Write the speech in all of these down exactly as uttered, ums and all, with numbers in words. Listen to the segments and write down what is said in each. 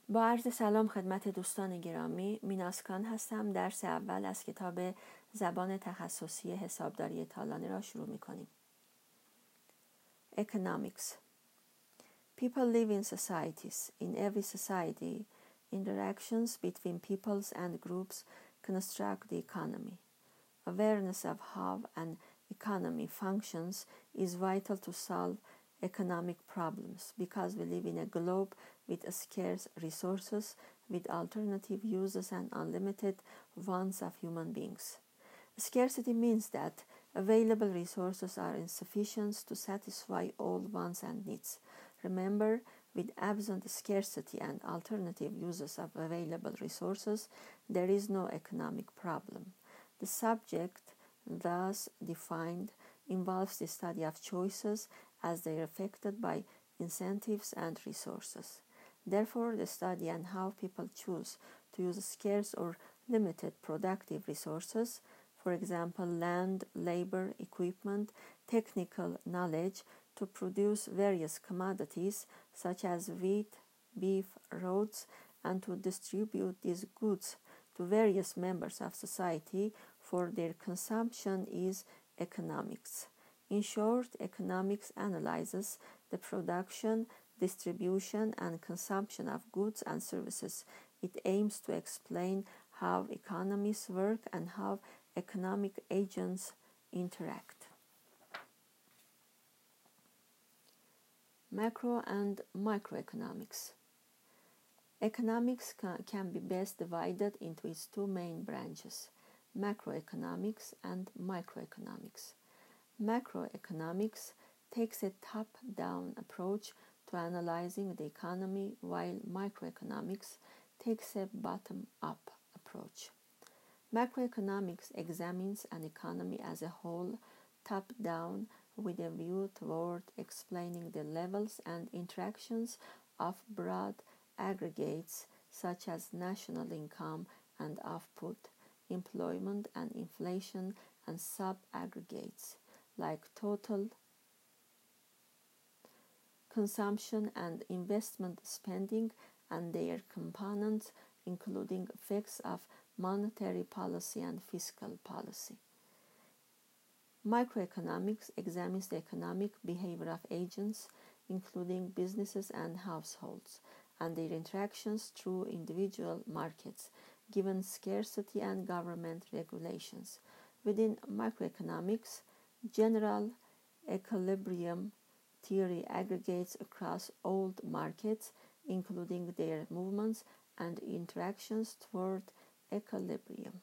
با عرض سلام خدمت دوستان گرامی، میناسکان هستم. درس اول از کتاب زبان تخصصی حسابداری تالانی را شروع می کنیم. Economics. People live in societies. In every society, interactions between peoples and groups construct the economy. Awareness of how an economy functions is vital to solve economic problems because we live in a globe with scarce resources, with alternative uses and unlimited wants of human beings. Scarcity means that available resources are insufficient to satisfy all wants and needs. Remember, with absent scarcity and alternative uses of available resources, there is no economic problem. The subject, thus defined, involves the study of choices as they are affected by incentives and resources. Therefore, the study on how people choose to use scarce or limited productive resources, for example, land, labor, equipment, technical knowledge, to produce various commodities such as wheat, beef, roads, and to distribute these goods to various members of society for their consumption is economics. In short, economics analyzes the production, distribution, and consumption of goods and services. It aims to explain how economies work and how economic agents interact. Macro and microeconomics. Economics can be best divided into its two main branches, macroeconomics and microeconomics. Macroeconomics takes a top-down approach to analyzing the economy, while microeconomics takes a bottom-up approach. Macroeconomics examines an economy as a whole, top-down, with a view toward explaining the levels and interactions of broad aggregates such as national income and output, employment and inflation, and sub-aggregates like total consumption and investment spending and their components, including effects of monetary policy and fiscal policy. Microeconomics examines the economic behavior of agents, including businesses and households, and their interactions through individual markets, given scarcity and government regulations. Within microeconomics, general equilibrium theory aggregates across all markets, including their movements and interactions toward equilibrium.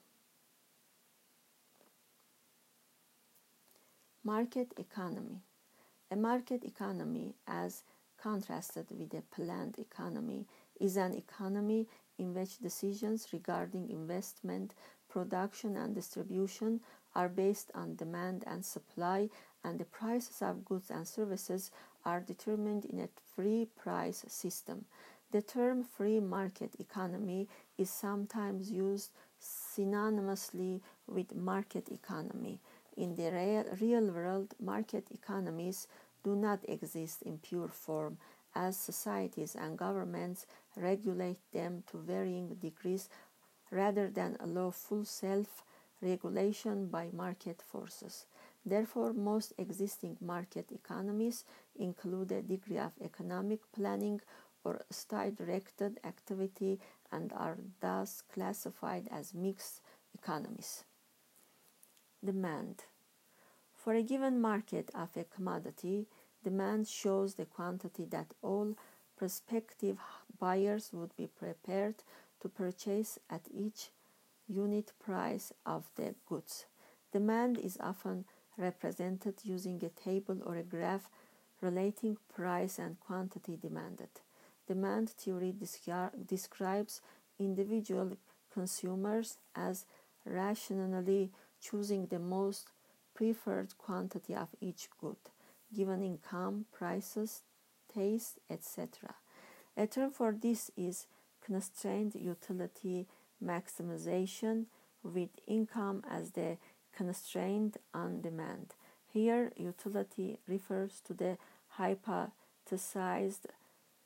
Market economy. A market economy, as contrasted with a planned economy, is an economy in which decisions regarding investment, production, and distribution are based on demand and supply, and the prices of goods and services are determined in a free price system. The term free market economy is sometimes used synonymously with market economy. In the real, real world, market economies do not exist in pure form, as societies and governments regulate them to varying degrees rather than allow full self-regulation by market forces. Therefore, most existing market economies include a degree of economic planning or state-directed activity and are thus classified as mixed economies. Demand. For a given market of a commodity, demand shows the quantity that all prospective buyers would be prepared to purchase at each unit price of the goods. Demand is often represented using a table or a graph relating price and quantity demanded. Demand theory descri- describes individual consumers as rationally choosing the most preferred quantity of each good, given income, prices, taste, et cetera. A term for this is constrained utility maximization, with income as the constraint on demand. Here, utility refers to the hypothesized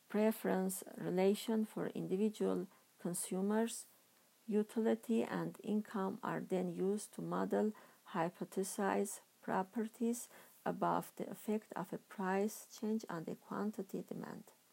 preference relation for individual consumers, utility, and income are then used to model hypothesize properties about the effect of a price change on the quantity demand.